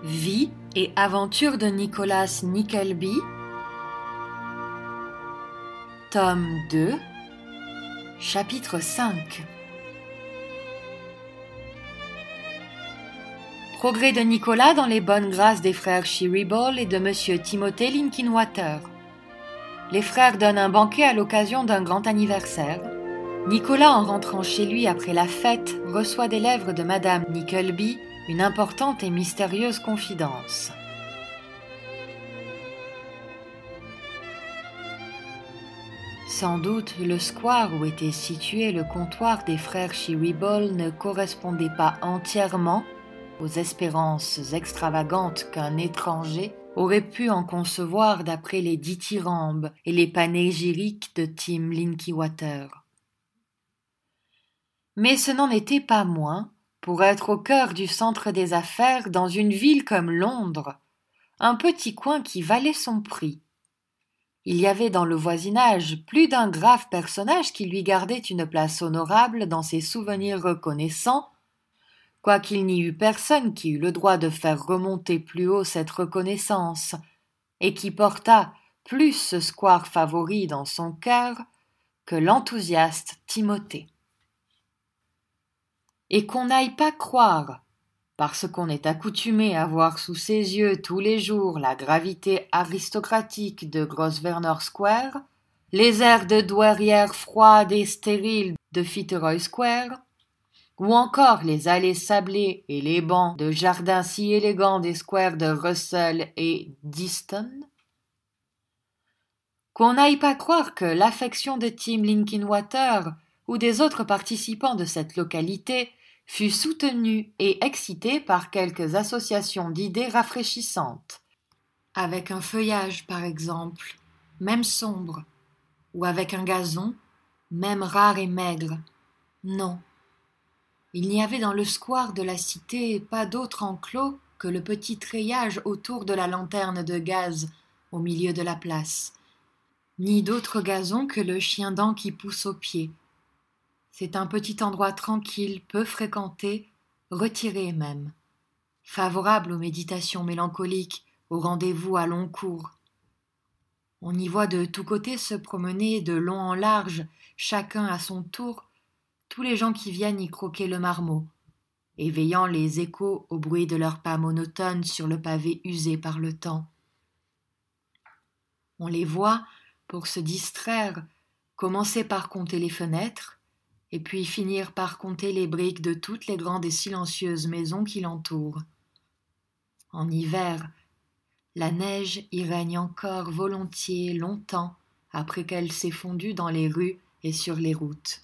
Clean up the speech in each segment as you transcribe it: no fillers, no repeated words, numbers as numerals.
Vie et aventures de Nicholas Nickleby, tome 2, chapitre 5. Progrès de Nicolas dans les bonnes grâces des frères Cheeryble et de monsieur Timothée Linkinwater. Les frères donnent un banquet à l'occasion d'un grand anniversaire. Nicolas, en rentrant chez lui après la fête, reçoit des lèvres de madame Nickleby une importante et mystérieuse confidence. Sans doute, le square où était situé le comptoir des frères Cheeryble ne correspondait pas entièrement aux espérances extravagantes qu'un étranger aurait pu en concevoir d'après les dithyrambes et les panégyriques de Tim Linkinwater. Mais ce n'en était pas moins, pour être au cœur du centre des affaires dans une ville comme Londres, un petit coin qui valait son prix. Il y avait dans le voisinage plus d'un grave personnage qui lui gardait une place honorable dans ses souvenirs reconnaissants, quoiqu'il n'y eût personne qui eût le droit de faire remonter plus haut cette reconnaissance, et qui portât plus ce square favori dans son cœur que l'enthousiaste Timothée. Et qu'on n'aille pas croire, parce qu'on est accoutumé à voir sous ses yeux tous les jours la gravité aristocratique de Grosvenor Square, les airs de douairière froide et stérile de Fitzroy Square, ou encore les allées sablées et les bancs de jardins si élégants des squares de Russell et d'Easton, qu'on n'aille pas croire que l'affection de Tim Linkinwater ou des autres participants de cette localité fut soutenue et excitée par quelques associations d'idées rafraîchissantes, avec un feuillage par exemple, même sombre, ou avec un gazon, même rare et maigre. Non. Il n'y avait dans le square de la cité pas d'autre enclos que le petit treillage autour de la lanterne de gaz au milieu de la place, ni d'autre gazon que le chien-dent qui pousse au pied. C'est un petit endroit tranquille, peu fréquenté, retiré même, favorable aux méditations mélancoliques, aux rendez-vous à long cours. On y voit de tous côtés se promener de long en large, chacun à son tour, tous les gens qui viennent y croquer le marmot, éveillant les échos au bruit de leurs pas monotones sur le pavé usé par le temps. On les voit, pour se distraire, commencer par compter les fenêtres, et puis finir par compter les briques de toutes les grandes et silencieuses maisons qui l'entourent. En hiver, la neige y règne encore volontiers longtemps après qu'elle s'est fondue dans les rues et sur les routes.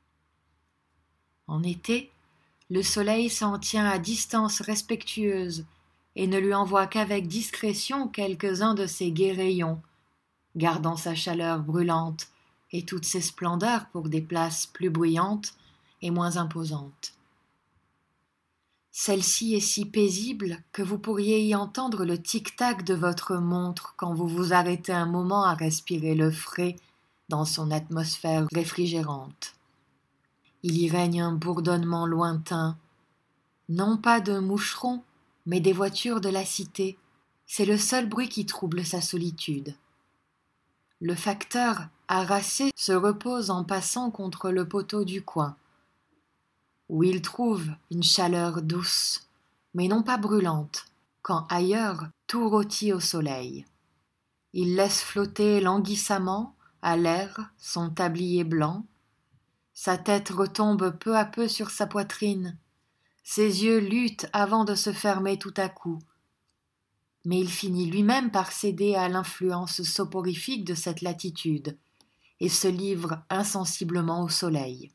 En été, le soleil s'en tient à distance respectueuse et ne lui envoie qu'avec discrétion quelques-uns de ses gais rayons, gardant sa chaleur brûlante et toutes ses splendeurs pour des places plus bruyantes et moins imposantes. Celle-ci est si paisible que vous pourriez y entendre le tic-tac de votre montre quand vous vous arrêtez un moment à respirer le frais dans son atmosphère réfrigérante. Il y règne un bourdonnement lointain, non pas de moucherons, mais des voitures de la cité. C'est le seul bruit qui trouble sa solitude. Le facteur, harassé, se repose en passant contre le poteau du coin, où il trouve une chaleur douce, mais non pas brûlante, quand ailleurs tout rôtit au soleil. Il laisse flotter languissamment à l'air son tablier blanc, sa tête retombe peu à peu sur sa poitrine, ses yeux luttent avant de se fermer tout à coup, mais il finit lui-même par céder à l'influence soporifique de cette latitude et se livre insensiblement au soleil.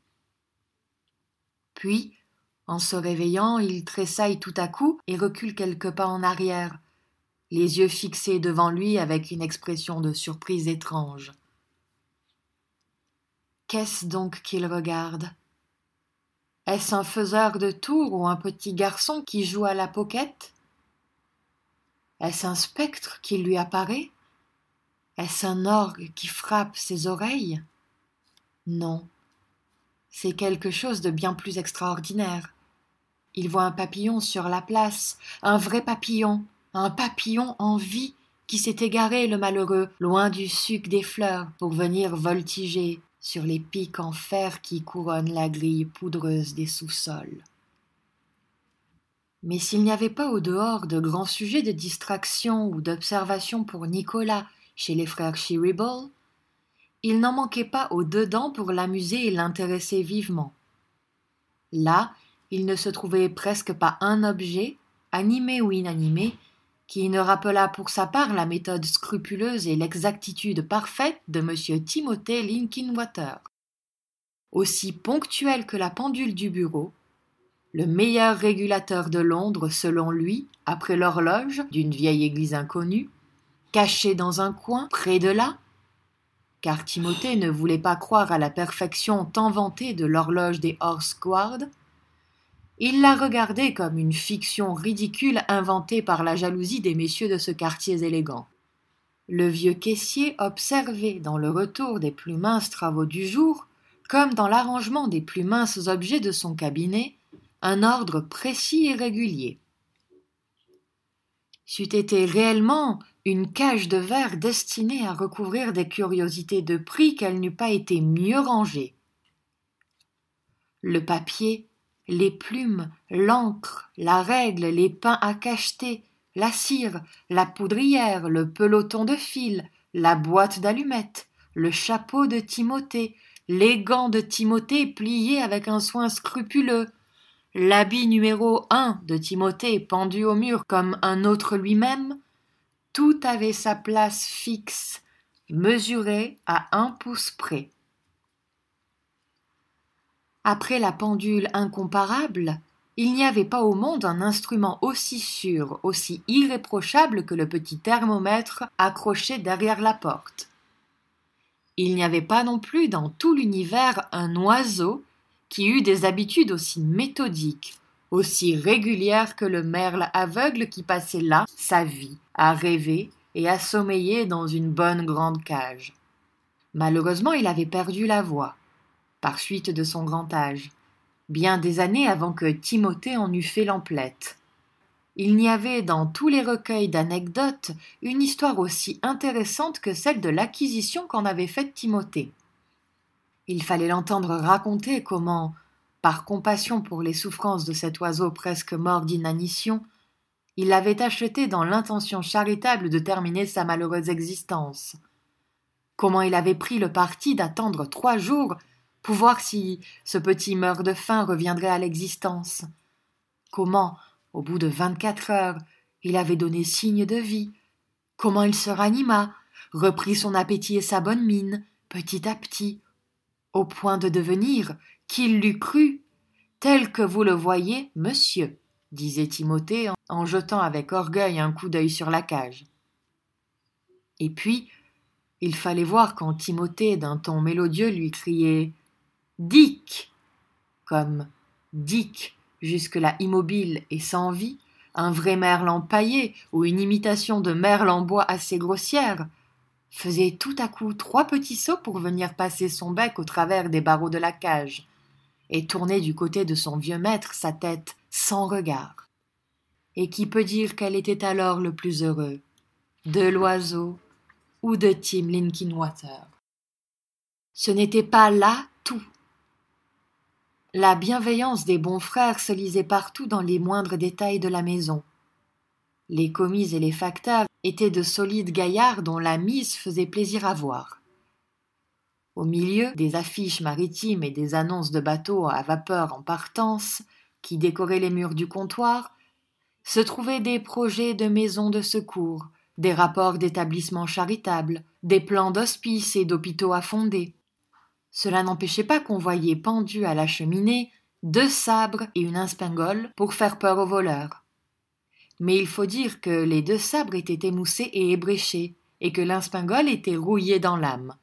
Puis, en se réveillant, il tressaille tout à coup et recule quelques pas en arrière, les yeux fixés devant lui avec une expression de surprise étrange. Qu'est-ce donc qu'il regarde ? Est-ce un faiseur de tours ou un petit garçon qui joue à la poquette ? Est-ce un spectre qui lui apparaît ? Est-ce un orgue qui frappe ses oreilles ? Non, c'est quelque chose de bien plus extraordinaire. Il voit un papillon sur la place, un vrai papillon, un papillon en vie, qui s'est égaré, le malheureux, loin du suc des fleurs, pour venir voltiger sur les pics en fer qui couronnent la grille poudreuse des sous-sols. Mais s'il n'y avait pas au dehors de grands sujets de distraction ou d'observation pour Nicolas chez les frères Cheeryble, il n'en manquait pas au dedans pour l'amuser et l'intéresser vivement. Là, il ne se trouvait presque pas un objet, animé ou inanimé, qui ne rappelât pour sa part la méthode scrupuleuse et l'exactitude parfaite de M. Timothée Linkinwater. Aussi ponctuel que la pendule du bureau, le meilleur régulateur de Londres selon lui, après l'horloge d'une vieille église inconnue, cachée dans un coin près de là, car Timothée ne voulait pas croire à la perfection tant vantée de l'horloge des Horse Guards, il la regardait comme une fiction ridicule inventée par la jalousie des messieurs de ce quartier élégant. Le vieux caissier observait dans le retour des plus minces travaux du jour, comme dans l'arrangement des plus minces objets de son cabinet, un ordre précis et régulier. C'eût été réellement une cage de verre destinée à recouvrir des curiosités de prix qu'elle n'eût pas été mieux rangée. Le papier, les plumes, l'encre, la règle, les pains à cacheter, la cire, la poudrière, le peloton de fil, la boîte d'allumettes, le chapeau de Timothée, les gants de Timothée pliés avec un soin scrupuleux, l'habit numéro 1 de Timothée pendu au mur comme un autre lui-même, tout avait sa place fixe, mesurée à 1 pouce près. Après la pendule incomparable, il n'y avait pas au monde un instrument aussi sûr, aussi irréprochable que le petit thermomètre accroché derrière la porte. Il n'y avait pas non plus dans tout l'univers un oiseau qui eût des habitudes aussi méthodiques, aussi régulières que le merle aveugle qui passait là sa vie à rêver et à sommeiller dans une bonne grande cage. Malheureusement, il avait perdu la voix, par suite de son grand âge, bien des années avant que Timothée en eût fait l'emplette. Il n'y avait dans tous les recueils d'anecdotes une histoire aussi intéressante que celle de l'acquisition qu'en avait faite Timothée. Il fallait l'entendre raconter comment, par compassion pour les souffrances de cet oiseau presque mort d'inanition, il l'avait acheté dans l'intention charitable de terminer sa malheureuse existence. Comment il avait pris le parti d'attendre 3 jours pour voir si ce petit meurt de faim reviendrait à l'existence. Comment, au bout de 24 heures, il avait donné signe de vie. Comment il se ranima, reprit son appétit et sa bonne mine, petit à petit, au point de devenir, qu'il l'eût cru, tel que vous le voyez, monsieur, disait Timothée en jetant avec orgueil un coup d'œil sur la cage. Et puis, il fallait voir quand Timothée, d'un ton mélodieux, lui criait « Dick !» comme Dick, jusque-là immobile et sans vie, un vrai merle empaillé ou une imitation de merle en bois assez grossière, faisait tout à coup 3 petits sauts pour venir passer son bec au travers des barreaux de la cage et tourner du côté de son vieux maître sa tête sans regard. Et qui peut dire quel était alors le plus heureux, de l'oiseau ou de Tim Linkinwater? Ce n'était pas là tout. La bienveillance des bons frères se lisait partout dans les moindres détails de la maison. Les commis et les facteurs étaient de solides gaillards dont la mise faisait plaisir à voir. Au milieu des affiches maritimes et des annonces de bateaux à vapeur en partance qui décoraient les murs du comptoir, se trouvaient des projets de maisons de secours, des rapports d'établissements charitables, des plans d'hospices et d'hôpitaux à fonder. Cela n'empêchait pas qu'on voyait pendus à la cheminée 2 sabres et une espingole pour faire peur aux voleurs. Mais il faut dire que les 2 sabres étaient émoussés et ébréchés, et que l'espingole était rouillée dans l'âme.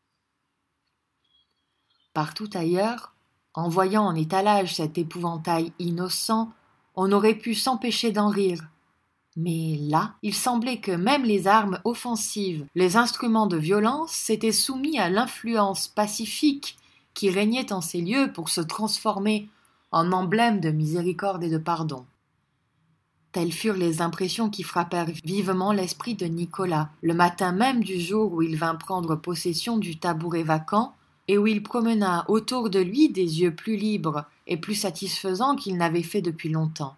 Partout ailleurs, en voyant en étalage cet épouvantail innocent, on aurait pu s'empêcher d'en rire. Mais là, il semblait que même les armes offensives, les instruments de violence s'étaient soumis à l'influence pacifique qui régnait en ces lieux pour se transformer en emblème de miséricorde et de pardon. Telles furent les impressions qui frappèrent vivement l'esprit de Nicolas, le matin même du jour où il vint prendre possession du tabouret vacant, et où il promena autour de lui des yeux plus libres et plus satisfaisants qu'il n'avait fait depuis longtemps.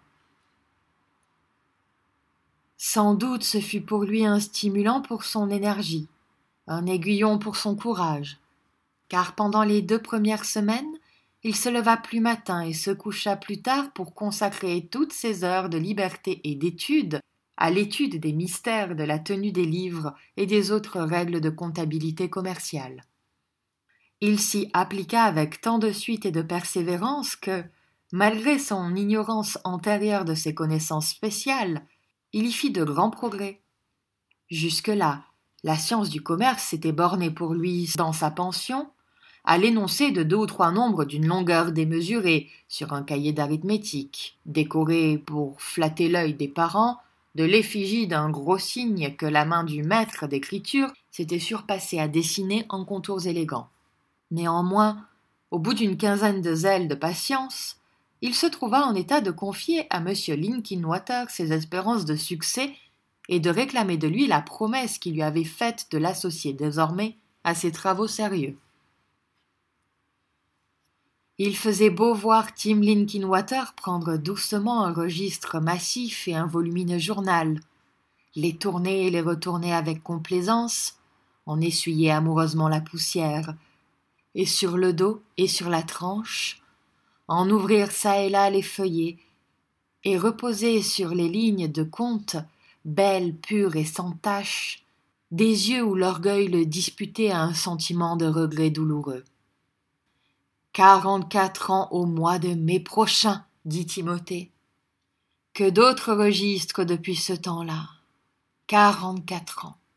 Sans doute ce fut pour lui un stimulant pour son énergie, un aiguillon pour son courage, car pendant les 2 premières semaines, il se leva plus matin et se coucha plus tard pour consacrer toutes ses heures de liberté et d'étude à l'étude des mystères de la tenue des livres et des autres règles de comptabilité commerciale. Il s'y appliqua avec tant de suite et de persévérance que, malgré son ignorance antérieure de ses connaissances spéciales, il y fit de grands progrès. Jusque-là, la science du commerce s'était bornée pour lui, dans sa pension, à l'énoncé de 2 ou 3 nombres d'une longueur démesurée sur un cahier d'arithmétique, décoré pour flatter l'œil des parents de l'effigie d'un gros cygne que la main du maître d'écriture s'était surpassée à dessiner en contours élégants. Néanmoins, au bout d'une quinzaine de zèles de patience, il se trouva en état de confier à M. Linkinwater ses espérances de succès et de réclamer de lui la promesse qu'il lui avait faite de l'associer désormais à ses travaux sérieux. Il faisait beau voir Tim Linkinwater prendre doucement un registre massif et un volumineux journal, les tourner et les retourner avec complaisance, en essuyer amoureusement la poussière, et sur le dos et sur la tranche, en ouvrir çà et là les feuillets, et reposer sur les lignes de compte, belles, pures et sans tache, des yeux où l'orgueil le disputait à un sentiment de regret douloureux. 44 ans au mois de mai prochain, dit Timothée. Que d'autres registres depuis ce temps-là. 44 ans.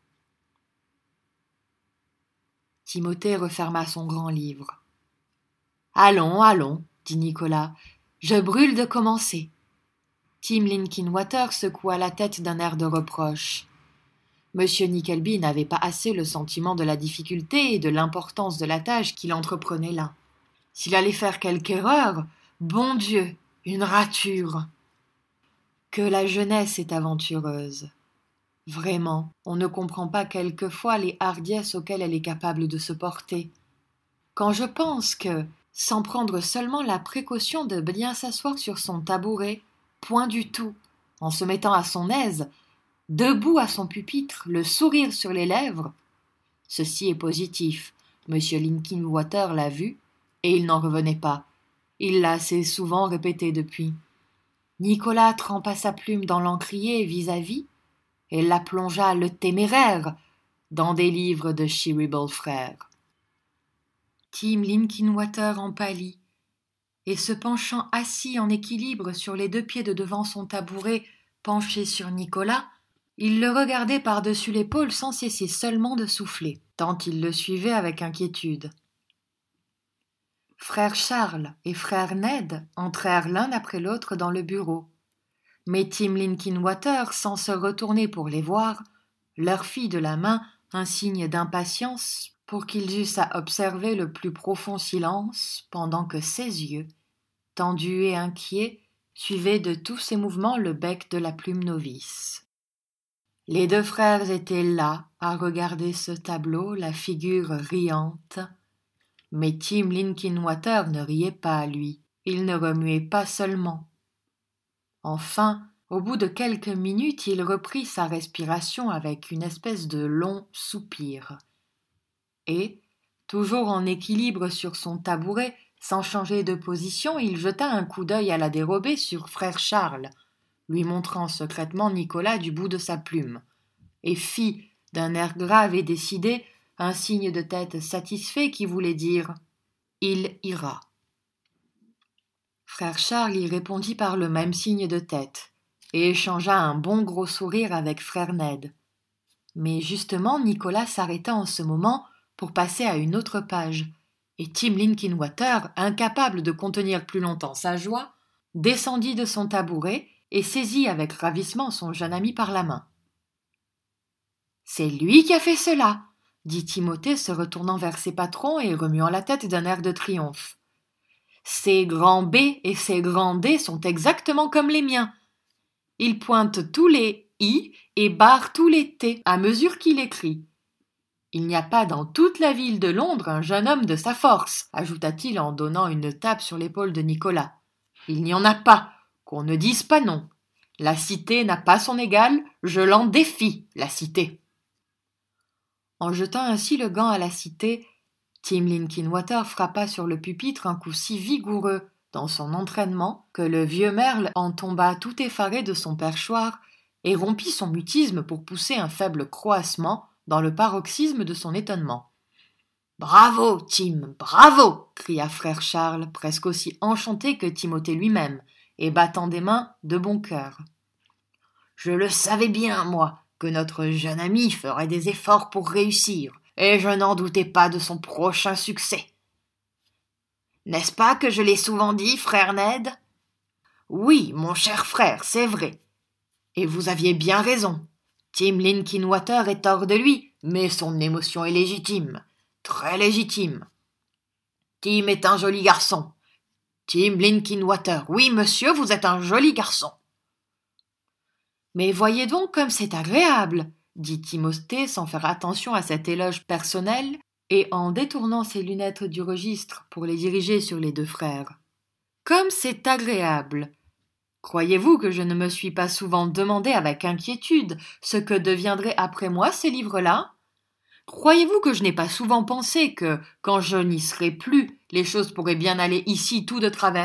Timothée referma son grand livre. Allons, allons, dit Nicolas, je brûle de commencer. Tim Linkinwater secoua la tête d'un air de reproche. Monsieur Nickleby n'avait pas assez le sentiment de la difficulté et de l'importance de la tâche qu'il entreprenait là. S'il allait faire quelque erreur, bon Dieu, une rature. Que la jeunesse est aventureuse. Vraiment, on ne comprend pas quelquefois les hardiesses auxquelles elle est capable de se porter. Quand je pense que, sans prendre seulement la précaution de bien s'asseoir sur son tabouret, point du tout, en se mettant à son aise, debout à son pupitre, le sourire sur les lèvres, ceci est positif, M. Linkinwater l'a vu, et il n'en revenait pas. Il l'a assez souvent répété depuis. Nicolas trempa sa plume dans l'encrier vis-à-vis et la plongea le téméraire dans des livres de Cheeryble frères. Tim Linkinwater en pâlit, et se penchant assis en équilibre sur les 2 pieds de devant son tabouret penché sur Nicolas, il le regardait par-dessus l'épaule sans cesser seulement de souffler, tant il le suivait avec inquiétude. Frère Charles et frère Ned entrèrent l'un après l'autre dans le bureau. Mais Tim Linkinwater, sans se retourner pour les voir, leur fit de la main un signe d'impatience pour qu'ils eussent à observer le plus profond silence pendant que ses yeux, tendus et inquiets, suivaient de tous ses mouvements le bec de la plume novice. Les 2 frères étaient là à regarder ce tableau, la figure riante. Mais Tim Linkinwater ne riait pas, lui. Il ne remuait pas seulement. Enfin, au bout de quelques minutes, il reprit sa respiration avec une espèce de long soupir. Et, toujours en équilibre sur son tabouret, sans changer de position, il jeta un coup d'œil à la dérobée sur frère Charles, lui montrant secrètement Nicolas du bout de sa plume, et fit, d'un air grave et décidé, un signe de tête satisfait qui voulait dire « Il ira ». Frère Charles y répondit par le même signe de tête, et échangea un bon gros sourire avec frère Ned. Mais justement, Nicolas s'arrêta en ce moment pour passer à une autre page, et Tim Linkinwater, incapable de contenir plus longtemps sa joie, descendit de son tabouret et saisit avec ravissement son jeune ami par la main. « C'est lui qui a fait cela !» dit Timothée se retournant vers ses patrons et remuant la tête d'un air de triomphe. « Ces grands B et ces grands D sont exactement comme les miens. Il pointe tous les I et barre tous les T à mesure qu'il écrit. Il n'y a pas dans toute la ville de Londres un jeune homme de sa force, ajouta-t-il en donnant une tape sur l'épaule de Nicolas. Il n'y en a pas, qu'on ne dise pas non. La cité n'a pas son égal, je l'en défie, la cité. En jetant ainsi le gant à la cité, Tim Linkinwater frappa sur le pupitre un coup si vigoureux dans son entraînement que le vieux merle en tomba tout effaré de son perchoir et rompit son mutisme pour pousser un faible croassement dans le paroxysme de son étonnement. « Bravo, Tim, bravo !» cria frère Charles, presque aussi enchanté que Timothée lui-même, et battant des mains de bon cœur. « Je le savais bien, moi, que notre jeune ami ferait des efforts pour réussir, et je n'en doutais pas de son prochain succès. N'est-ce pas que je l'ai souvent dit, frère Ned ? Oui, mon cher frère, c'est vrai. Et vous aviez bien raison. Tim Linkinwater est hors de lui, mais son émotion est légitime, très légitime. Tim est un joli garçon. Tim Linkinwater, oui, monsieur, vous êtes un joli garçon. Mais voyez donc comme c'est agréable, dit Timothée sans faire attention à cet éloge personnel et en détournant ses lunettes du registre pour les diriger sur les deux frères. Comme c'est agréable. Croyez-vous que je ne me suis pas souvent demandé avec inquiétude ce que deviendraient après moi ces livres-là ? Croyez-vous que je n'ai pas souvent pensé que, quand je n'y serai plus, les choses pourraient bien aller ici tout de travers ?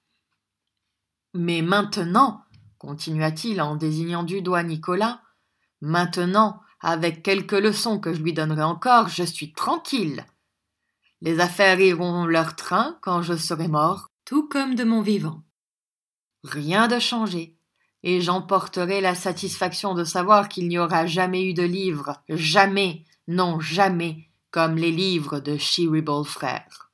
Mais maintenant, continua-t-il en désignant du doigt Nicolas, maintenant, avec quelques leçons que je lui donnerai encore, je suis tranquille. Les affaires iront leur train quand je serai mort, tout comme de mon vivant. Rien de changé, et j'emporterai la satisfaction de savoir qu'il n'y aura jamais eu de livres, jamais, non jamais, comme les livres de Cheeryble frères.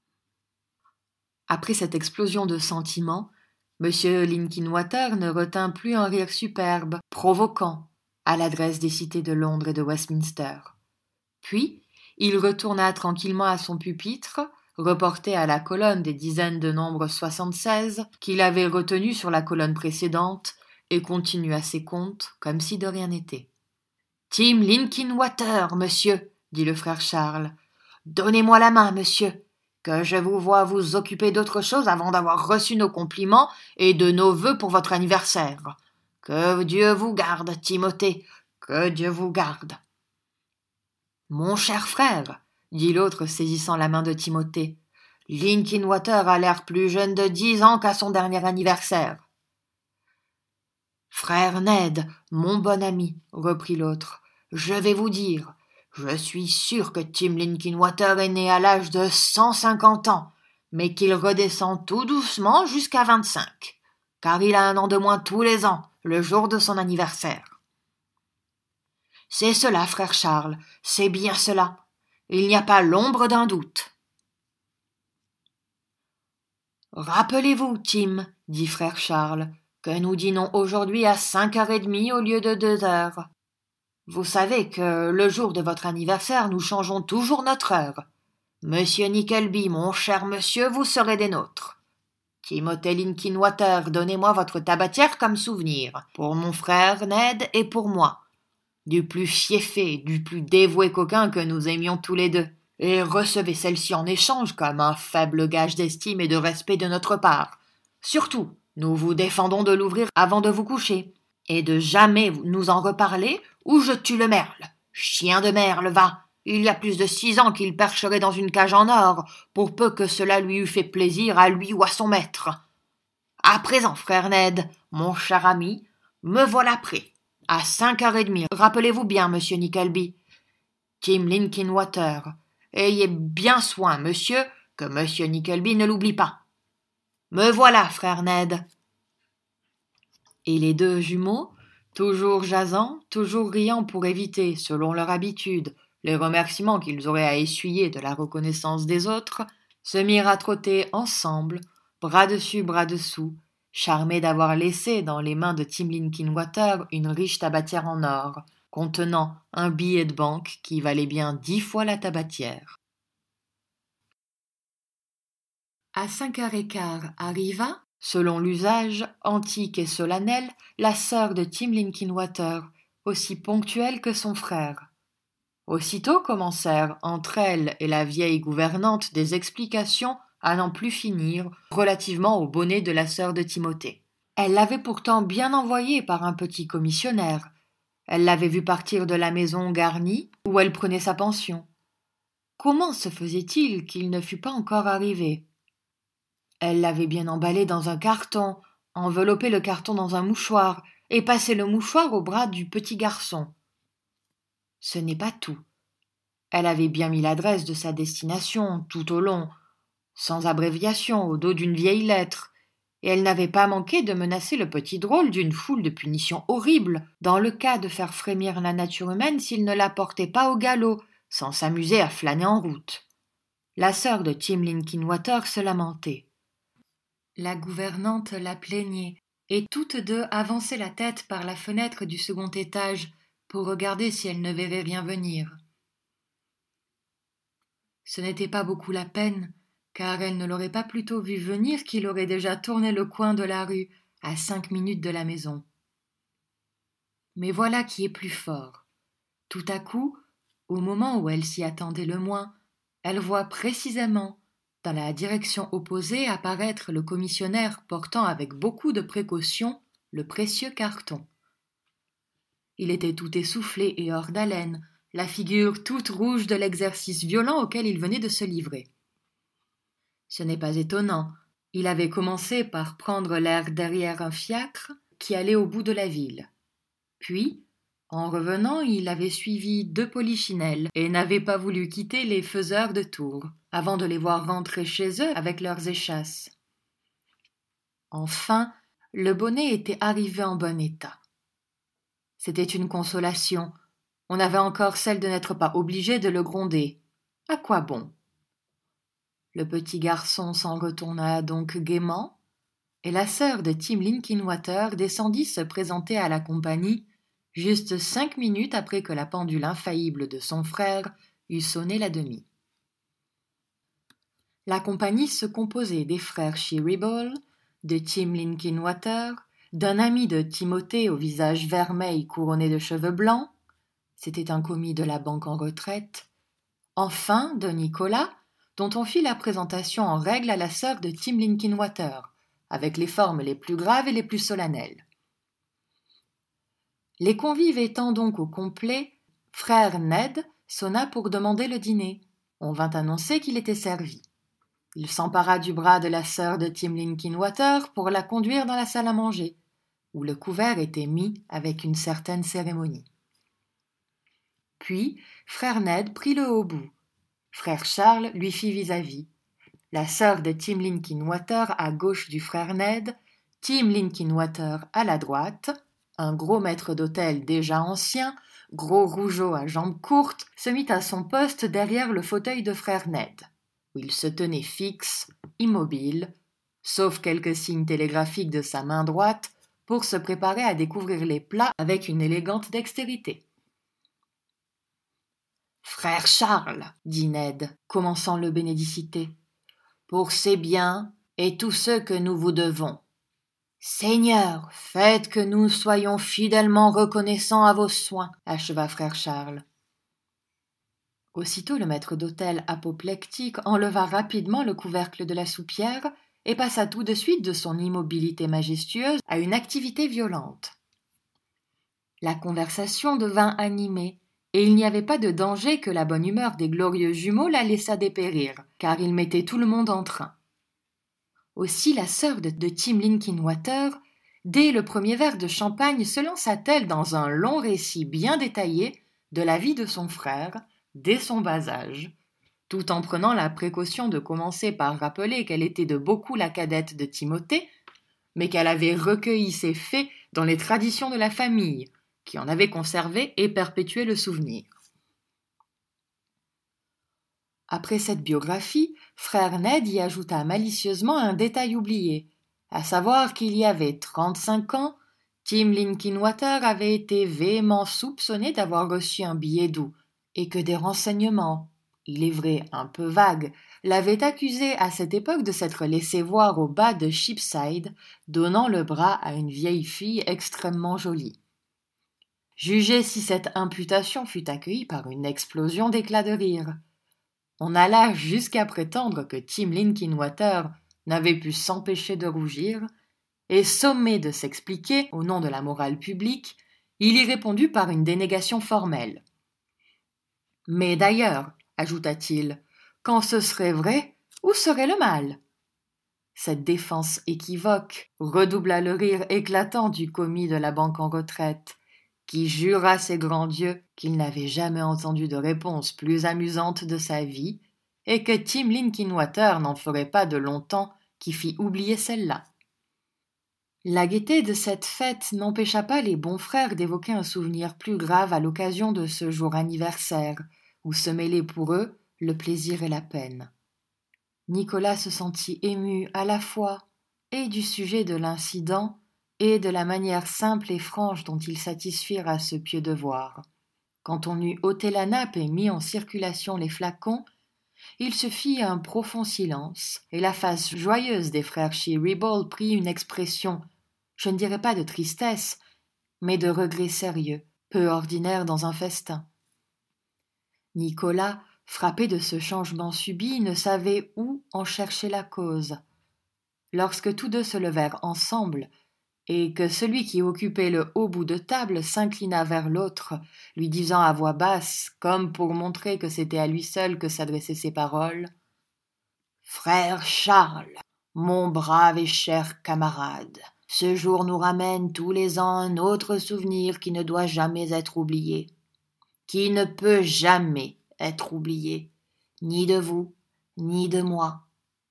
Après cette explosion de sentiments, M. Linkinwater ne retint plus un rire superbe, provoquant, à l'adresse des cités de Londres et de Westminster. Puis, il retourna tranquillement à son pupitre, reporté à la colonne des dizaines de nombre 76 qu'il avait retenu sur la colonne précédente, et continua ses comptes comme si de rien n'était. « Tim Linkinwater, monsieur, dit le frère Charles. Donnez-moi la main, monsieur, que je vous vois vous occuper d'autre chose avant d'avoir reçu nos compliments et de nos vœux pour votre anniversaire. Que Dieu vous garde, Timothée, que Dieu vous garde. » Mon cher frère, dit l'autre saisissant la main de Timothée, Linkinwater a l'air plus jeune de 10 ans qu'à son dernier anniversaire. Frère Ned, mon bon ami, reprit l'autre, je vais vous dire, je suis sûr que Tim Linkinwater est né à l'âge de 150 ans, mais qu'il redescend tout doucement jusqu'à 25, car il a un an de moins tous les ans, le jour de son anniversaire. C'est cela, frère Charles, c'est bien cela. Il n'y a pas l'ombre d'un doute. Rappelez-vous, Tim, dit frère Charles, que nous dînons aujourd'hui à 5h30 au lieu de 2h. Vous savez que le jour de votre anniversaire, nous changeons toujours notre heure. Monsieur Nickleby, mon cher monsieur, vous serez des nôtres. Timothée Linkinwater, donnez-moi votre tabatière comme souvenir, pour mon frère Ned et pour moi. Du plus fieffé, du plus dévoué coquin que nous aimions tous les deux, et recevez celle-ci en échange comme un faible gage d'estime et de respect de notre part. Surtout, nous vous défendons de l'ouvrir avant de vous coucher, et de jamais nous en reparler, ou je tue le merle. Chien de merle, va. Il y a plus de 6 ans qu'il percherait dans une cage en or, pour peu que cela lui eût fait plaisir à lui ou à son maître. À présent, frère Ned, mon cher ami, me voilà prêt. À 5h30, rappelez-vous bien, monsieur Nickleby. Tim Linkinwater. Ayez bien soin, monsieur, que monsieur Nickleby ne l'oublie pas. Me voilà, frère Ned. Et les deux jumeaux, toujours jasants, toujours riant pour éviter, selon leur habitude, les remerciements qu'ils auraient à essuyer de la reconnaissance des autres, se mirent à trotter ensemble, bras dessus, bras dessous, charmés d'avoir laissé dans les mains de Tim Linkinwater une riche tabatière en or, contenant un billet de banque qui valait bien 10 fois la tabatière. À 5h15 arriva, selon l'usage antique et solennel, la sœur de Tim Linkinwater, aussi ponctuelle que son frère. Aussitôt commencèrent entre elle et la vieille gouvernante des explications à n'en plus finir relativement au bonnet de la sœur de Timothée. Elle l'avait pourtant bien envoyé par un petit commissionnaire. Elle l'avait vu partir de la maison garnie où elle prenait sa pension. Comment se faisait-il qu'il ne fût pas encore arrivé? Elle l'avait bien emballé dans un carton, enveloppé le carton dans un mouchoir et passé le mouchoir au bras du petit garçon. Ce n'est pas tout. Elle avait bien mis l'adresse de sa destination tout au long, sans abréviation, au dos d'une vieille lettre, et elle n'avait pas manqué de menacer le petit drôle d'une foule de punitions horribles, dans le cas de faire frémir la nature humaine s'il ne la portait pas au galop, sans s'amuser à flâner en route. La sœur de Tim Linkinwater se lamentait. La gouvernante la plaignait, et toutes deux avançaient la tête par la fenêtre du second étage pour regarder si elles ne verraient rien venir. Ce n'était pas beaucoup la peine, car elle ne l'aurait pas plutôt vu venir qu'il aurait déjà tourné le coin de la rue, à 5 minutes de la maison. Mais voilà qui est plus fort. Tout à coup, au moment où elle s'y attendait le moins, elle voit précisément, dans la direction opposée, apparaître le commissionnaire portant avec beaucoup de précaution le précieux carton. Il était tout essoufflé et hors d'haleine, la figure toute rouge de l'exercice violent auquel il venait de se livrer. Ce n'est pas étonnant. Il avait commencé par prendre l'air derrière un fiacre qui allait au bout de la ville. Puis, en revenant, il avait suivi 2 polichinelles et n'avait pas voulu quitter les faiseurs de tours, avant de les voir rentrer chez eux avec leurs échasses. Enfin, le bonnet était arrivé en bon état. C'était une consolation. On avait encore celle de n'être pas obligé de le gronder. À quoi bon? Le petit garçon s'en retourna donc gaiement, et la sœur de Tim Linkinwater descendit se présenter à la compagnie juste 5 minutes après que la pendule infaillible de son frère eut sonné la demie. La compagnie se composait des frères Cheeryble, de Tim Linkinwater, d'un ami de Timothée au visage vermeil couronné de cheveux blancs, c'était un commis de la banque en retraite, enfin de Nicolas, dont on fit la présentation en règle à la sœur de Tim Linkinwater, avec les formes les plus graves et les plus solennelles. Les convives étant donc au complet, frère Ned sonna pour demander le dîner. On vint annoncer qu'il était servi. Il s'empara du bras de la sœur de Tim Linkinwater pour la conduire dans la salle à manger, où le couvert était mis avec une certaine cérémonie. Puis, frère Ned prit le haut bout. Frère Charles lui fit vis-à-vis. La sœur de Tim Linkinwater à gauche du frère Ned, Tim Linkinwater à la droite, un gros maître d'hôtel déjà ancien, gros rougeau à jambes courtes, se mit à son poste derrière le fauteuil de frère Ned, où il se tenait fixe, immobile, sauf quelques signes télégraphiques de sa main droite, pour se préparer à découvrir les plats avec une élégante dextérité. « Frère Charles, dit Ned, commençant le bénédicité, pour ces biens et tous ceux que nous vous devons. Seigneur, faites que nous soyons fidèlement reconnaissants à vos soins, acheva frère Charles. Aussitôt le maître d'hôtel apoplectique enleva rapidement le couvercle de la soupière et passa tout de suite de son immobilité majestueuse à une activité violente. La conversation devint animée, et il n'y avait pas de danger que la bonne humeur des glorieux jumeaux la laissât dépérir, car ils mettaient tout le monde en train. Aussi la sœur de Tim Linkinwater, dès le premier verre de champagne, se lança-t-elle dans un long récit bien détaillé de la vie de son frère, dès son bas âge, tout en prenant la précaution de commencer par rappeler qu'elle était de beaucoup la cadette de Timothée, mais qu'elle avait recueilli ces faits dans les traditions de la famille, qui en avait conservé et perpétué le souvenir. Après cette biographie, frère Ned y ajouta malicieusement un détail oublié, à savoir qu'il y avait 35 ans, Tim Linkinwater avait été véhément soupçonné d'avoir reçu un billet doux, et que des renseignements, il est vrai un peu vague, l'avait accusé à cette époque de s'être laissé voir au bas de Cheapside, donnant le bras à une vieille fille extrêmement jolie. Jugez si cette imputation fut accueillie par une explosion d'éclats de rire. On alla jusqu'à prétendre que Tim Linkinwater n'avait pu s'empêcher de rougir, et sommé de s'expliquer au nom de la morale publique, il y répondit par une dénégation formelle. Mais d'ailleurs, ajouta-t-il, quand ce serait vrai, où serait le mal? Cette défense équivoque redoubla le rire éclatant du commis de la banque en retraite, qui jura ses grands dieux qu'il n'avait jamais entendu de réponse plus amusante de sa vie, et que Tim Linkinwater n'en ferait pas de longtemps qui fit oublier celle-là. La gaieté de cette fête n'empêcha pas les bons frères d'évoquer un souvenir plus grave à l'occasion de ce jour anniversaire, où se mêlaient pour eux le plaisir et la peine. Nicolas se sentit ému à la fois et du sujet de l'incident et de la manière simple et franche dont ils satisfirent à ce pieux devoir. Quand on eut ôté la nappe et mis en circulation les flacons, il se fit un profond silence, et la face joyeuse des frères Cheeryble prit une expression, je ne dirais pas de tristesse, mais de regret sérieux, peu ordinaire dans un festin. Nicolas, frappé de ce changement subit, ne savait où en chercher la cause. Lorsque tous deux se levèrent ensemble, et que celui qui occupait le haut bout de table s'inclina vers l'autre, lui disant à voix basse, comme pour montrer que c'était à lui seul que s'adressaient ses paroles, « Frère Charles, mon brave et cher camarade, ce jour nous ramène tous les ans un autre souvenir qui ne doit jamais être oublié, qui ne peut jamais être oublié, ni de vous, ni de moi.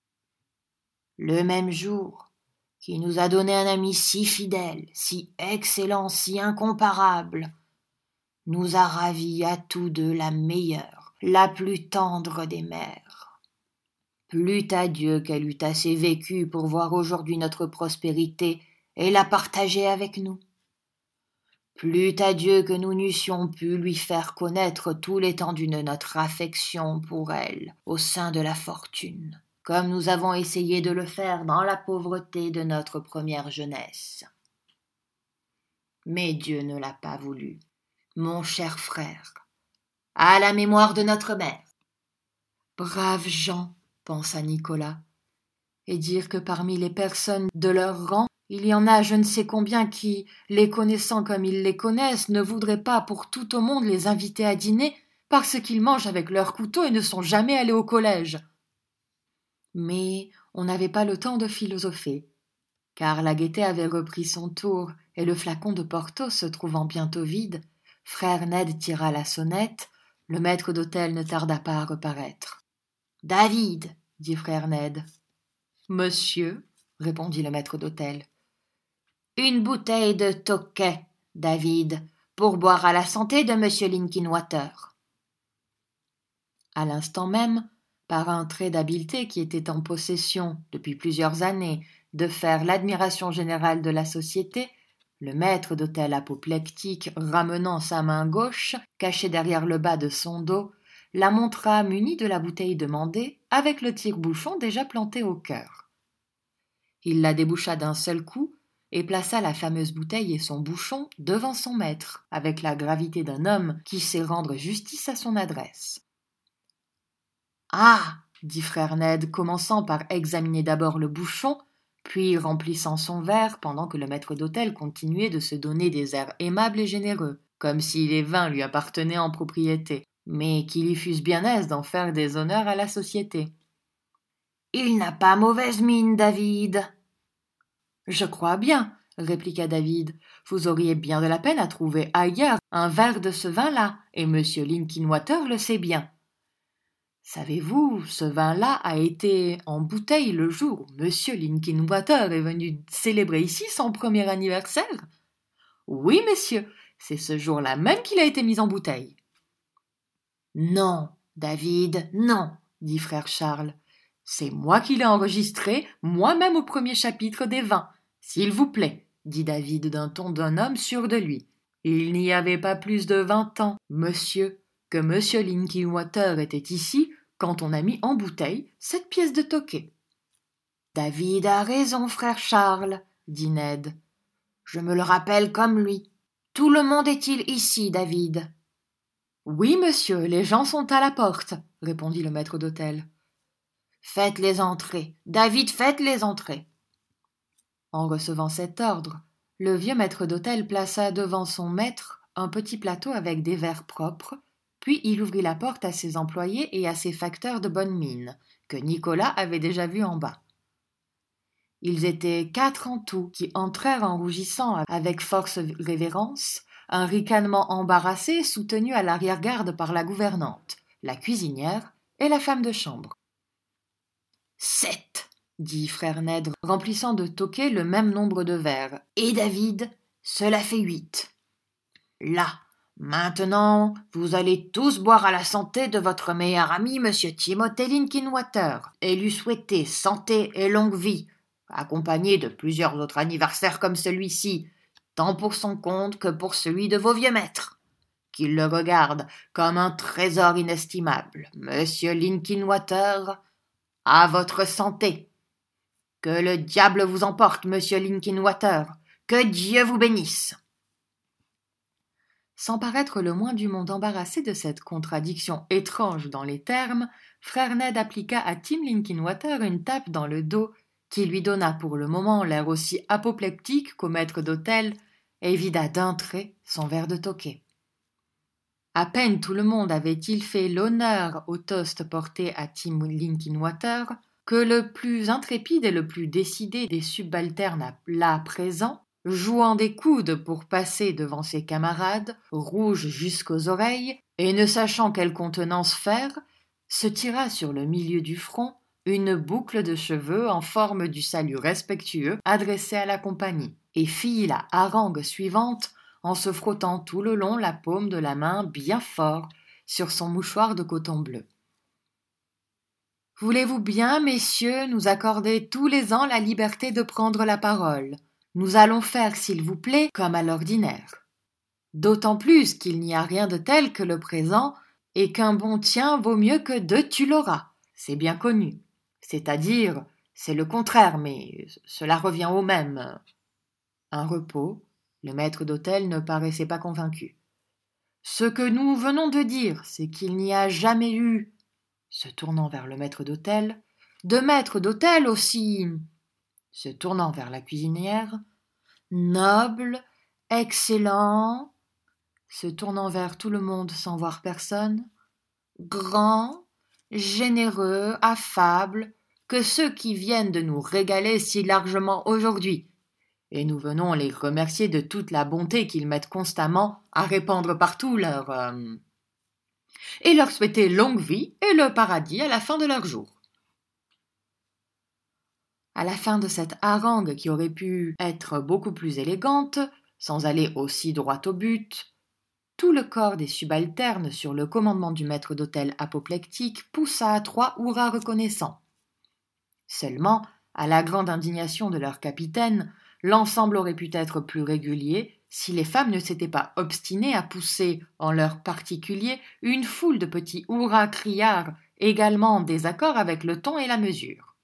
Le même jour, qui nous a donné un ami si fidèle, si excellent, si incomparable, nous a ravis à tous deux la meilleure, la plus tendre des mères. Plût à Dieu qu'elle eût assez vécu pour voir aujourd'hui notre prospérité et la partager avec nous. Plût à Dieu que nous n'eussions pu lui faire connaître tout l'étendue de notre affection pour elle au sein de la fortune, comme nous avons essayé de le faire dans la pauvreté de notre première jeunesse. Mais Dieu ne l'a pas voulu, mon cher frère, à la mémoire de notre mère. Braves gens, pensa Nicolas, et dire que parmi les personnes de leur rang, il y en a je ne sais combien qui, les connaissant comme ils les connaissent, ne voudraient pas pour tout au monde les inviter à dîner parce qu'ils mangent avec leur couteau et ne sont jamais allés au collège. Mais on n'avait pas le temps de philosopher, car la gaieté avait repris son tour, et le flacon de Porto se trouvant bientôt vide, frère Ned tira la sonnette, le maître d'hôtel ne tarda pas à reparaître. « David, dit frère Ned. « Monsieur, répondit le maître d'hôtel. Une bouteille de Tokay, David, pour boire à la santé de monsieur Linkinwater. » À l'instant même, par un trait d'habileté qui était en possession, depuis plusieurs années, de faire l'admiration générale de la société, le maître d'hôtel apoplectique, ramenant sa main gauche, cachée derrière le bas de son dos, la montra munie de la bouteille demandée, avec le tire-bouchon déjà planté au cœur. Il la déboucha d'un seul coup, et plaça la fameuse bouteille et son bouchon devant son maître, avec la gravité d'un homme qui sait rendre justice à son adresse. « Ah !» dit frère Ned, commençant par examiner d'abord le bouchon, puis remplissant son verre pendant que le maître d'hôtel continuait de se donner des airs aimables et généreux, comme si les vins lui appartenaient en propriété, mais qu'il y fusse bien aise d'en faire des honneurs à la société. « Il n'a pas mauvaise mine, David. » « Je crois bien, » répliqua David. « Vous auriez bien de la peine à trouver ailleurs un verre de ce vin-là, et monsieur Linkinwater le sait bien. Savez-vous, ce vin-là a été en bouteille le jour où monsieur Linkinwater est venu célébrer ici son premier anniversaire? Oui, messieurs, c'est ce jour-là même qu'il a été mis en bouteille. » « Non, David, non, » dit frère Charles. « C'est moi qui l'ai enregistré, moi-même au premier chapitre des vins. S'il vous plaît, » dit David d'un ton d'un homme sûr de lui. « Il n'y avait pas plus de 20 ans, monsieur, que M. Linkinwater était ici quand on a mis en bouteille cette pièce de toquet. »« David a raison, frère Charles, » dit Ned. « Je me le rappelle comme lui. Tout le monde est-il ici, David ?» »« Oui, monsieur, les gens sont à la porte, » répondit le maître d'hôtel. « Faites-les entrer. David, faites-les entrer. » En recevant cet ordre, le vieux maître d'hôtel plaça devant son maître un petit plateau avec des verres propres, puis il ouvrit la porte à ses employés et à ses facteurs de bonne mine, que Nicolas avait déjà vus en bas. Ils étaient 4 en tout, qui entrèrent en rougissant avec force révérence, un ricanement embarrassé soutenu à l'arrière-garde par la gouvernante, la cuisinière et la femme de chambre. « 7, dit frère Ned, remplissant de toquet le même nombre de verres. Et David, cela fait 8. Là, maintenant, vous allez tous boire à la santé de votre meilleur ami, monsieur Timothy Linkinwater, et lui souhaiter santé et longue vie, accompagné de plusieurs autres anniversaires comme celui-ci, tant pour son compte que pour celui de vos vieux maîtres, qu'il le regarde comme un trésor inestimable. Monsieur Linkinwater, à votre santé. Que le diable vous emporte, monsieur Linkinwater. Que Dieu vous bénisse. » Sans paraître le moins du monde embarrassé de cette contradiction étrange dans les termes, frère Ned appliqua à Tim Linkinwater une tape dans le dos qui lui donna pour le moment l'air aussi apoplectique qu'au maître d'hôtel et vida d'un trait son verre de toquet. À peine tout le monde avait-il fait l'honneur au toast porté à Tim Linkinwater que le plus intrépide et le plus décidé des subalternes là présents, jouant des coudes pour passer devant ses camarades, rouge jusqu'aux oreilles, et ne sachant quelle contenance faire, se tira sur le milieu du front une boucle de cheveux en forme du salut respectueux adressé à la compagnie, et fit la harangue suivante en se frottant tout le long la paume de la main bien fort sur son mouchoir de coton bleu. « Voulez-vous bien, messieurs, nous accorder tous les ans la liberté de prendre la parole ? Nous allons faire, s'il vous plaît, comme à l'ordinaire. D'autant plus qu'il n'y a rien de tel que le présent et qu'un bon tien vaut mieux que 2 tu l'auras, c'est bien connu. C'est-à-dire, c'est le contraire, mais cela revient au même. » Un repos. Le maître d'hôtel ne paraissait pas convaincu. « Ce que nous venons de dire, c'est qu'il n'y a jamais eu, se tournant vers le maître d'hôtel, de maître d'hôtel aussi, se tournant vers la cuisinière, noble, excellent, se tournant vers tout le monde sans voir personne, grand, généreux, affable, que ceux qui viennent de nous régaler si largement aujourd'hui. Et nous venons les remercier de toute la bonté qu'ils mettent constamment à répandre partout et leur souhaiter longue vie et le paradis à la fin de leur jour. » À la fin de cette harangue qui aurait pu être beaucoup plus élégante, sans aller aussi droit au but, tout le corps des subalternes sur le commandement du maître d'hôtel apoplectique poussa à 3 hurrahs reconnaissants. Seulement, à la grande indignation de leur capitaine, l'ensemble aurait pu être plus régulier si les femmes ne s'étaient pas obstinées à pousser, en leur particulier, une foule de petits hurrahs criards, également en désaccord avec le ton et la mesure.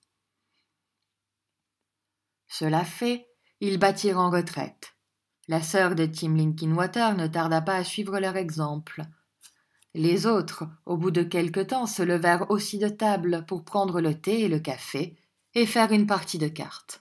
Cela fait, ils battirent en retraite. La sœur de Tim Linkinwater ne tarda pas à suivre leur exemple. Les autres, au bout de quelque temps, se levèrent aussi de table pour prendre le thé et le café et faire une partie de cartes.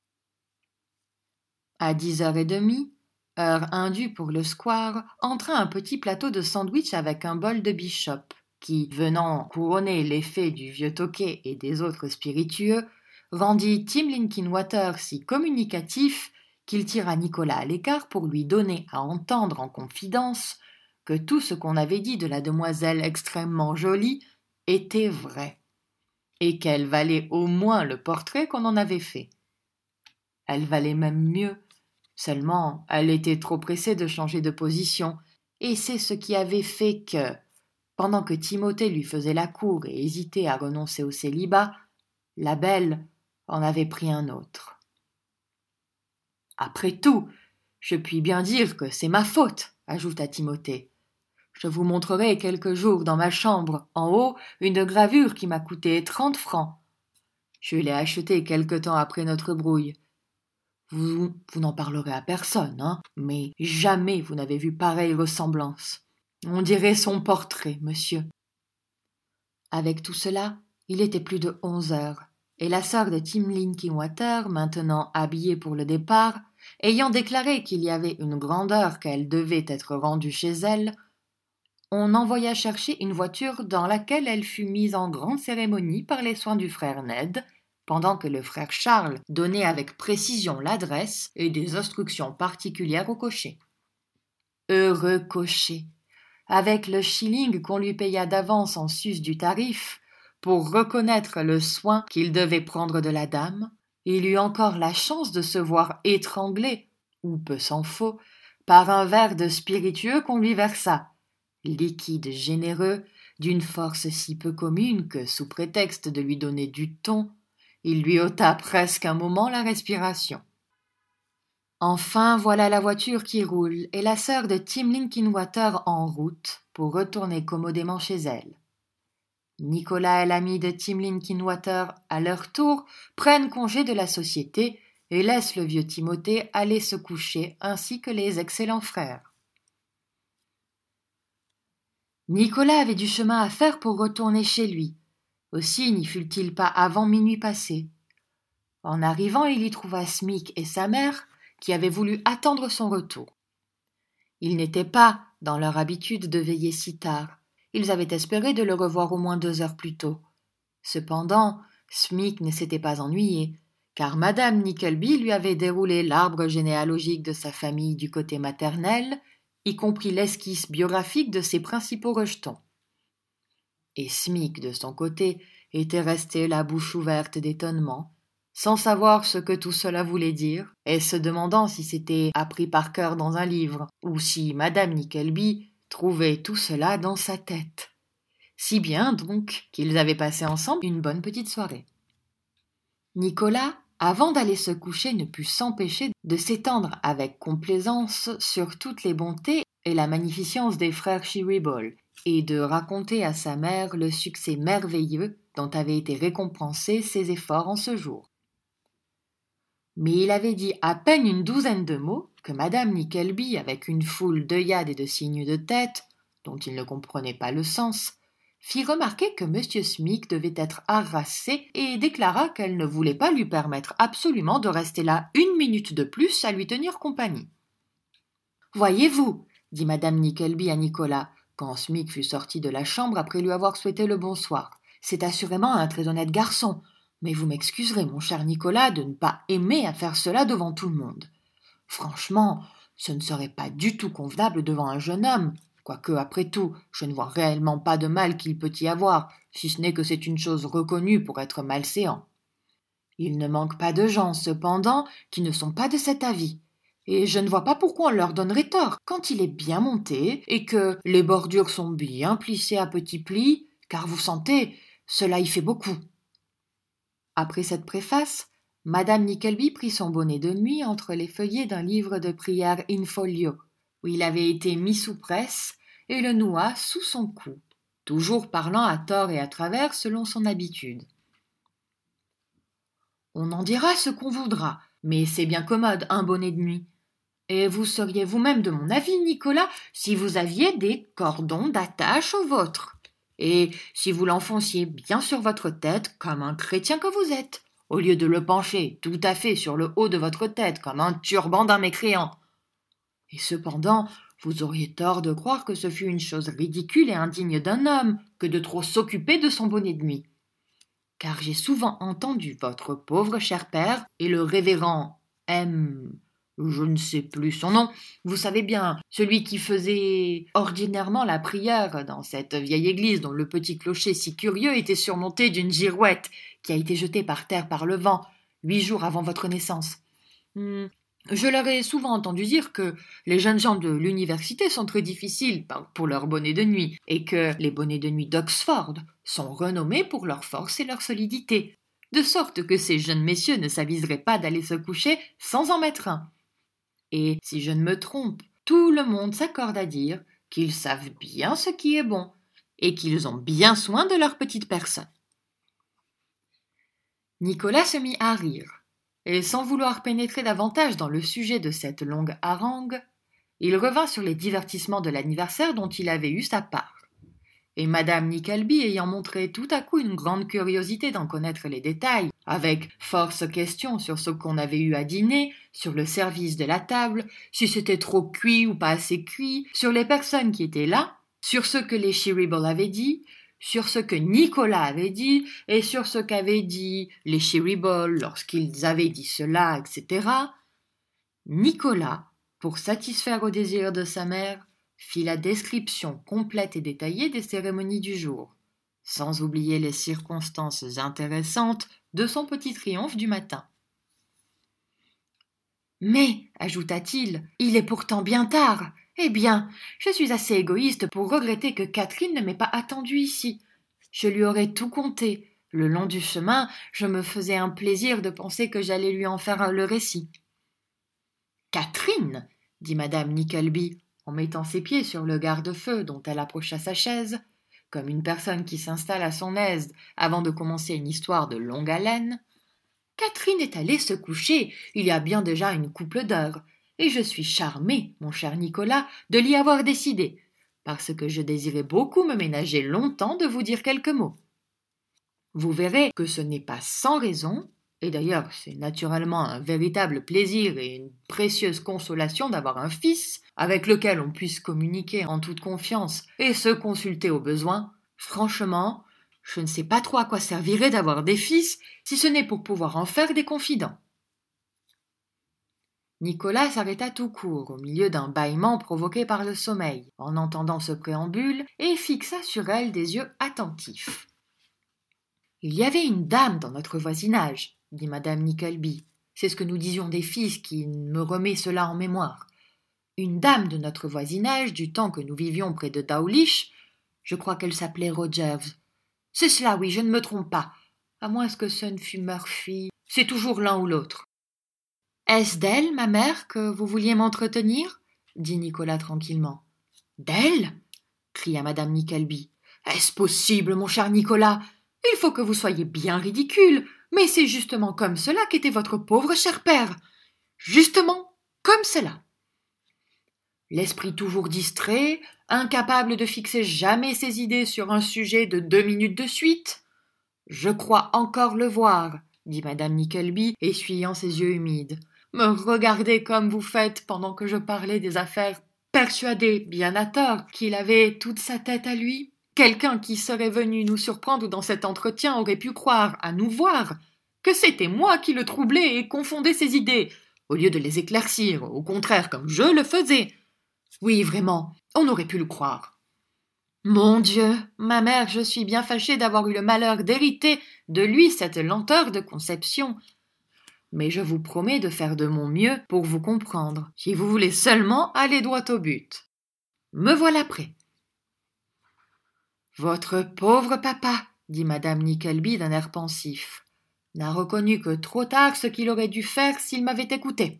À 10h30, heure indue pour le square, entra un petit plateau de sandwich avec un bol de bishop, qui, venant couronner l'effet du vieux toquet et des autres spiritueux, rendit Tim Linkinwater si communicatif qu'il tira Nicolas à l'écart pour lui donner à entendre en confidence que tout ce qu'on avait dit de la demoiselle extrêmement jolie était vrai, et qu'elle valait au moins le portrait qu'on en avait fait. Elle valait même mieux, seulement elle était trop pressée de changer de position, et c'est ce qui avait fait que, pendant que Timothée lui faisait la cour et hésitait à renoncer au célibat, la belle en avait pris un autre. « Après tout, je puis bien dire que c'est ma faute, ajouta Timothée. Je vous montrerai quelque jour dans ma chambre, en haut, une gravure qui m'a coûté 30 francs. Je l'ai achetée quelque temps après notre brouille. Vous n'en parlerez à personne, hein, mais jamais vous n'avez vu pareille ressemblance. On dirait son portrait, monsieur. » Avec tout cela, il était plus de 11 heures, et la sœur de Tim Linkinwater, maintenant habillée pour le départ, ayant déclaré qu'il y avait une grande heure qu'elle devait être rendue chez elle, on envoya chercher une voiture dans laquelle elle fut mise en grande cérémonie par les soins du frère Ned, pendant que le frère Charles donnait avec précision l'adresse et des instructions particulières au cocher. Heureux cocher! Avec le shilling qu'on lui paya d'avance en sus du tarif, pour reconnaître le soin qu'il devait prendre de la dame, il eut encore la chance de se voir étranglé, ou peu s'en faut, par un verre de spiritueux qu'on lui versa, liquide généreux, d'une force si peu commune que, sous prétexte de lui donner du ton, il lui ôta presque un moment la respiration. Enfin, voilà la voiture qui roule et la sœur de Tim Linkinwater en route pour retourner commodément chez elle. Nicolas et l'ami de Tim Linkinwater, à leur tour, prennent congé de la société et laissent le vieux Timothée aller se coucher ainsi que les excellents frères. Nicolas avait du chemin à faire pour retourner chez lui. Aussi n'y fut-il pas avant minuit passé. En arrivant, il y trouva Smike et sa mère, qui avaient voulu attendre son retour. Ils n'étaient pas dans leur habitude de veiller si tard. Ils avaient espéré de le revoir au moins 2 heures plus tôt. Cependant, Smike ne s'était pas ennuyé, car madame Nickleby lui avait déroulé l'arbre généalogique de sa famille du côté maternel, y compris l'esquisse biographique de ses principaux rejetons. Et Smike, de son côté, était resté la bouche ouverte d'étonnement, sans savoir ce que tout cela voulait dire, et se demandant si c'était appris par cœur dans un livre, ou si madame Nickleby trouvait tout cela dans sa tête. Si bien, donc, qu'ils avaient passé ensemble une bonne petite soirée. Nicolas, avant d'aller se coucher, ne put s'empêcher de s'étendre avec complaisance sur toutes les bontés et la magnificence des frères Cheeryble, et de raconter à sa mère le succès merveilleux dont avaient été récompensés ses efforts en ce jour. Mais il avait dit à peine une douzaine de mots que madame Nickleby, avec une foule d'œillades et de signes de tête, dont il ne comprenait pas le sens, fit remarquer que M. Smike devait être harassé et déclara qu'elle ne voulait pas lui permettre absolument de rester là 1 minute de plus à lui tenir compagnie. « Voyez-vous, dit madame Nickleby à Nicolas, quand Smike fut sorti de la chambre après lui avoir souhaité le bonsoir, c'est assurément un très honnête garçon, mais vous m'excuserez, mon cher Nicolas, de ne pas aimer à faire cela devant tout le monde. Franchement, ce ne serait pas du tout convenable devant un jeune homme, quoique, après tout, je ne vois réellement pas de mal qu'il peut y avoir, si ce n'est que c'est une chose reconnue pour être malséant. Il ne manque pas de gens, cependant, qui ne sont pas de cet avis, et je ne vois pas pourquoi on leur donnerait tort quand il est bien monté et que les bordures sont bien plissées à petits plis, car vous sentez, cela y fait beaucoup. » Après cette préface, madame Nickleby prit son bonnet de nuit entre les feuillets d'un livre de prières in folio, où il avait été mis sous presse, et le noua sous son cou, toujours parlant à tort et à travers selon son habitude. On en dira ce qu'on voudra, mais c'est bien commode un bonnet de nuit. Et vous seriez vous-même de mon avis, Nicolas, si vous aviez des cordons d'attache au vôtre, et si vous l'enfonciez bien sur votre tête comme un chrétien que vous êtes, au lieu de le pencher tout à fait sur le haut de votre tête comme un turban d'un mécréant. Et cependant, vous auriez tort de croire que ce fût une chose ridicule et indigne d'un homme que de trop s'occuper de son bonnet de nuit. Car j'ai souvent entendu votre pauvre cher père et le révérend je ne sais plus son nom, vous savez bien, celui qui faisait ordinairement la prière dans cette vieille église dont le petit clocher si curieux était surmonté d'une girouette qui a été jetée par terre par le vent 8 jours avant votre naissance. Je leur ai souvent entendu dire que les jeunes gens de l'université sont très difficiles pour leurs bonnets de nuit, et que les bonnets de nuit d'Oxford sont renommés pour leur force et leur solidité, de sorte que ces jeunes messieurs ne s'aviseraient pas d'aller se coucher sans en mettre un. Et, si je ne me trompe, tout le monde s'accorde à dire qu'ils savent bien ce qui est bon, et qu'ils ont bien soin de leur petite personne. Nicolas se mit à rire, et sans vouloir pénétrer davantage dans le sujet de cette longue harangue, il revint sur les divertissements de l'anniversaire dont il avait eu sa part. Et madame Nickleby ayant montré tout à coup une grande curiosité d'en connaître les détails, avec force questions sur ce qu'on avait eu à dîner, sur le service de la table, si c'était trop cuit ou pas assez cuit, sur les personnes qui étaient là, sur ce que les Cheeryble avaient dit, sur ce que Nicolas avait dit, et sur ce qu'avaient dit les Cheeryble lorsqu'ils avaient dit cela, etc., Nicolas, pour satisfaire au désir de sa mère, fit la description complète et détaillée des cérémonies du jour, sans oublier les circonstances intéressantes de son petit triomphe du matin. « Mais, ajouta-t-il, il est pourtant bien tard. Eh bien, je suis assez égoïste pour regretter que Catherine ne m'ait pas attendue ici. Je lui aurais tout conté. Le long du chemin, je me faisais un plaisir de penser que j'allais lui en faire le récit. »« Catherine !» dit madame Nickleby, en mettant ses pieds sur le garde-feu dont elle approcha sa chaise, comme une personne qui s'installe à son aise avant de commencer une histoire de longue haleine. « Catherine est allée se coucher il y a bien déjà une couple d'heures, et je suis charmée, mon cher Nicolas, de l'y avoir décidé, parce que je désirais beaucoup me ménager longtemps de vous dire quelques mots. Vous verrez que ce n'est pas sans raison, et d'ailleurs c'est naturellement un véritable plaisir et une précieuse consolation d'avoir un fils avec lequel on puisse communiquer en toute confiance et se consulter au besoin. Franchement, je ne sais pas trop à quoi servirait d'avoir des fils si ce n'est pour pouvoir en faire des confidents. » Nicolas s'arrêta tout court au milieu d'un bâillement provoqué par le sommeil, en entendant ce préambule, et fixa sur elle des yeux attentifs. « Il y avait une dame dans notre voisinage, dit madame Nickleby. C'est ce que nous disions des fils qui me remet cela en mémoire. Une dame de notre voisinage du temps que nous vivions près de Dawlish, je crois qu'elle s'appelait Rogers. C'est cela, oui, je ne me trompe pas. À moins que ce ne fût Murphy. C'est toujours l'un ou l'autre. » « Est-ce d'elle, ma mère, que vous vouliez m'entretenir » dit Nicolas tranquillement. « D'elle » cria madame Nickleby. « Est-ce possible, mon cher Nicolas ? Il faut que vous soyez bien ridicule, mais c'est justement comme cela qu'était votre pauvre cher père. Justement comme cela. L'esprit toujours distrait, incapable de fixer jamais ses idées sur un sujet de 2 minutes de suite. Je crois encore le voir, dit madame Nickleby, essuyant ses yeux humides. Me regardez comme vous faites pendant que je parlais des affaires, persuadé, bien à tort, qu'il avait toute sa tête à lui. Quelqu'un qui serait venu nous surprendre dans cet entretien aurait pu croire, à nous voir, que c'était moi qui le troublais et confondais ses idées, au lieu de les éclaircir, au contraire comme je le faisais. Oui, vraiment, on aurait pu le croire. Mon Dieu, ma mère, je suis bien fâchée d'avoir eu le malheur d'hériter de lui cette lenteur de conception. Mais je vous promets de faire de mon mieux pour vous comprendre, si vous voulez seulement aller droit au but. Me voilà prêt. Votre pauvre papa, dit madame Nickleby d'un air pensif, n'a reconnu que trop tard ce qu'il aurait dû faire s'il m'avait écouté.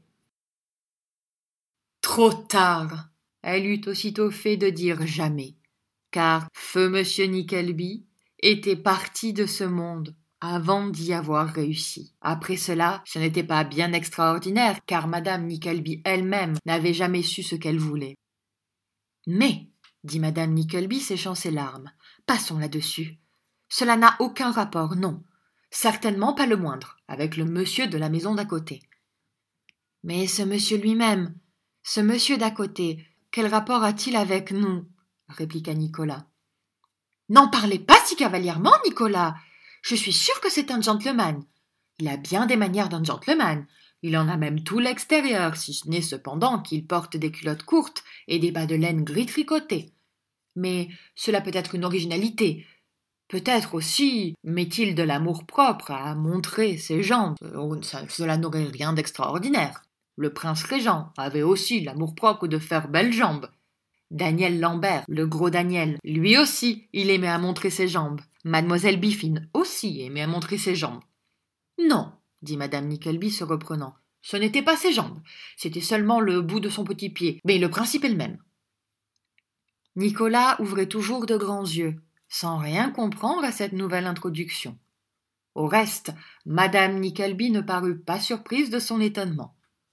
Trop tard, elle eut aussitôt fait de dire jamais, car feu monsieur Nickleby était parti de ce monde avant d'y avoir réussi. Après cela, ce n'était pas bien extraordinaire, car madame Nickleby elle-même n'avait jamais su ce qu'elle voulait. Mais, dit madame Nickleby séchant ses larmes, passons là-dessus. Cela n'a aucun rapport, non, certainement pas le moindre, avec le monsieur de la maison d'à côté. Mais ce monsieur lui-même, ce monsieur d'à côté, quel rapport a-t-il avec nous ? Répliqua Nicolas. N'en parlez pas si cavalièrement, Nicolas. Je suis sûre que c'est un gentleman. Il a bien des manières d'un gentleman. Il en a même tout l'extérieur, si ce n'est cependant qu'il porte des culottes courtes et des bas de laine gris tricotés. Mais cela peut être une originalité. Peut-être aussi met-il de l'amour-propre à montrer ses jambes. Cela n'aurait rien d'extraordinaire. Le prince régent avait aussi l'amour-propre de faire belles jambes. Daniel Lambert, le gros Daniel, lui aussi, il aimait à montrer ses jambes. Mademoiselle Biffin aussi aimait à montrer ses jambes. Non, dit madame Nickleby se reprenant, ce n'était pas ses jambes, c'était seulement le bout de son petit pied, mais le principe est le même. Nicolas ouvrait toujours de grands yeux, sans rien comprendre à cette nouvelle introduction. Au reste, madame Nickleby ne parut pas surprise de son étonnement.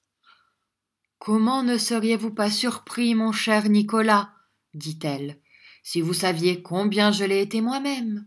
« Comment ne seriez-vous pas surpris, mon cher Nicolas, dit-elle, si vous saviez combien je l'ai été moi-même.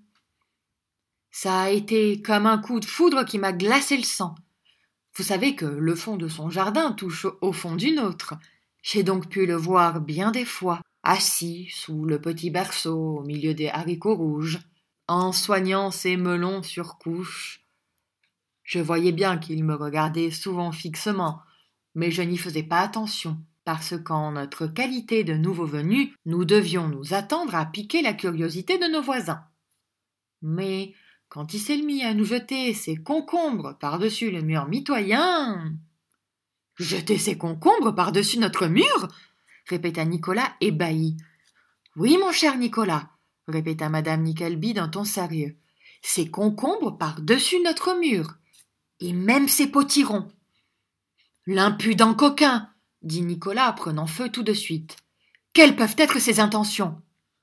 Ça a été comme un coup de foudre qui m'a glacé le sang. Vous savez que le fond de son jardin touche au fond du nôtre. J'ai donc pu le voir bien des fois, assis sous le petit berceau au milieu des haricots rouges, en soignant ses melons sur couche. Je voyais bien qu'il me regardait souvent fixement, mais je n'y faisais pas attention, parce qu'en notre qualité de nouveaux venus, nous devions nous attendre à piquer la curiosité de nos voisins. Mais quand il s'est mis à nous jeter ses concombres par-dessus le mur mitoyen... « Jeter ses concombres par-dessus notre mur ?» répéta Nicolas ébahi. « Oui, mon cher Nicolas, » répéta madame Nickleby d'un ton sérieux. « Ses concombres par-dessus notre mur, et même ses potirons. »« L'impudent coquin !» dit Nicolas, prenant feu tout de suite. « Quelles peuvent être ses intentions ?»«